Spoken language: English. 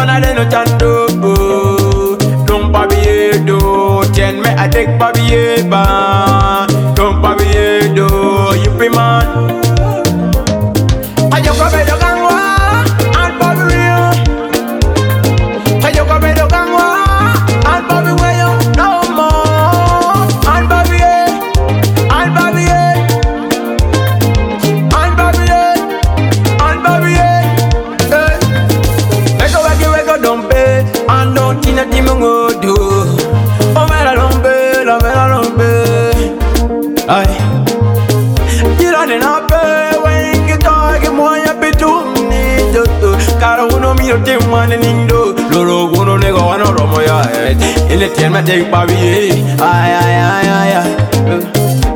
wanna let no chando. Don't papier do, tell me I take papier ba. Don't papier do, you be man. I just come to gangwa, and papier. I just come to gangwa, and papier where you no more. And papier, and papier, and papier, and papier. We go don't pay, and don't think that you go do. Oh, me la don't pay, la me la don't pay. Aye, you don't pay when you talk, you want your bit to me. Cara uno mio te mane nindo, loro uno nego ano romo ya. In the ten me take baby, ay ay ay ay ay.